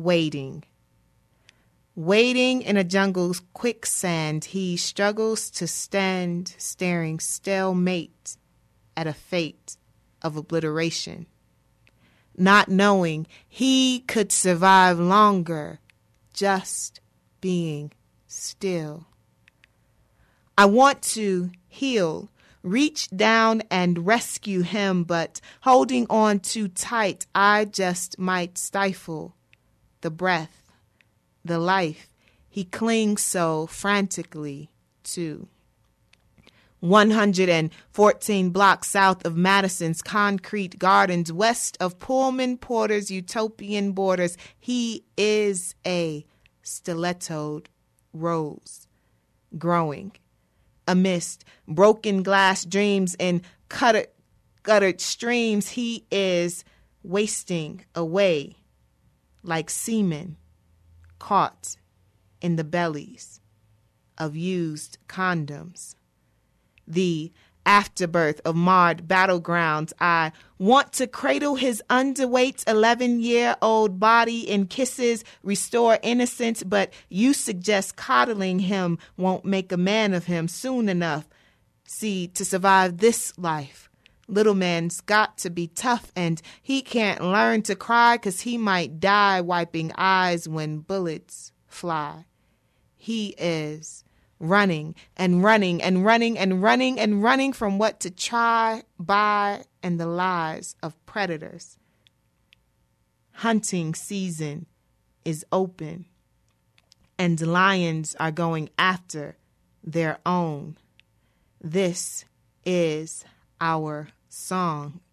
waiting. Waiting in a jungle's quicksand, he struggles to stand, staring stalemate at a fate of obliteration, not knowing he could survive longer, just being still. I want to heal, reach down and rescue him, but holding on too tight, I just might stifle the breath, the life he clings so frantically to. 114 blocks south of Madison's concrete gardens, west of Pullman Porter's utopian borders, he is a stilettoed rose, growing amidst broken glass dreams and guttered streams. He is wasting away like semen caught in the bellies of used condoms. The afterbirth of marred battlegrounds, I want to cradle his underweight 11-year-old body in kisses, restore innocence, but you suggest coddling him won't make a man of him soon enough. See, to survive this life, little man's got to be tough, and he can't learn to cry 'cause he might die wiping eyes when bullets fly. He is running and running and running and running and running from what to try, buy, and the lies of predators. Hunting season is open, and lions are going after their own. This is our song.